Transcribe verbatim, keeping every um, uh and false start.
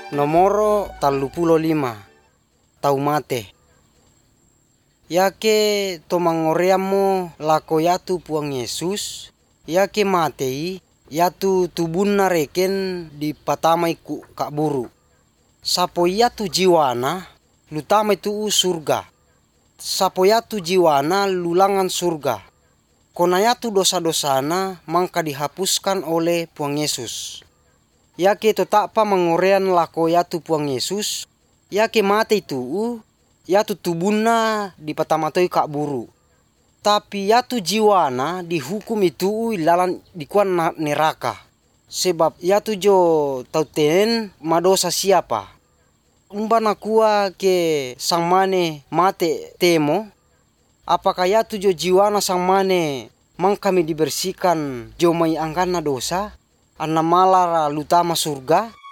Nomoro talu pulo lima tau mate. Yake to mangoreamo lako yatu puang Yesus, yake matei yatu tubunna reken di patamai ku kak buru. Sapo yatu jiwana lutamai tu surga. Sapo yatu jiwana lulangan surga. Kona yatu dosa-dosana mangka dihapuskan oleh puang Yesus. Yake to takpa mangorean lako yatu puang Yesus, yake mate tu yatu tubunna di patamatoi kak buru. Tapi yatu jiwana dihukum itu ilalan dikuan neraka. Sebab yatu jo tauten madosa siapa. Umbana kuah ke sang mane mate temo. Apakah yatu jo jiwana sang mane mang kami dibersihkan jo mai angkana dosa. Anna malara lutama surga.